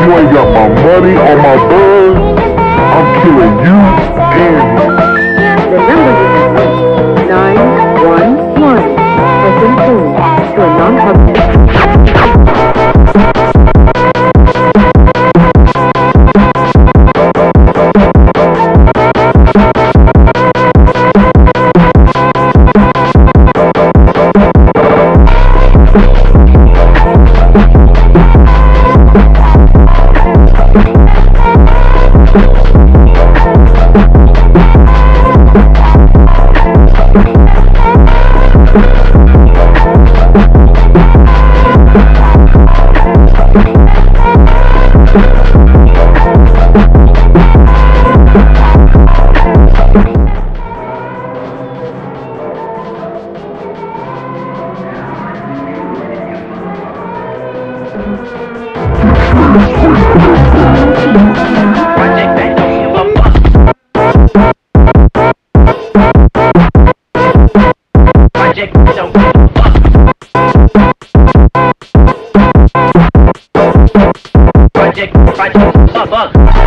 you ain't got my money or my buzz, I'm killing you and me. The number you have reached, 911, has been changed to a non-public. Project, fuck.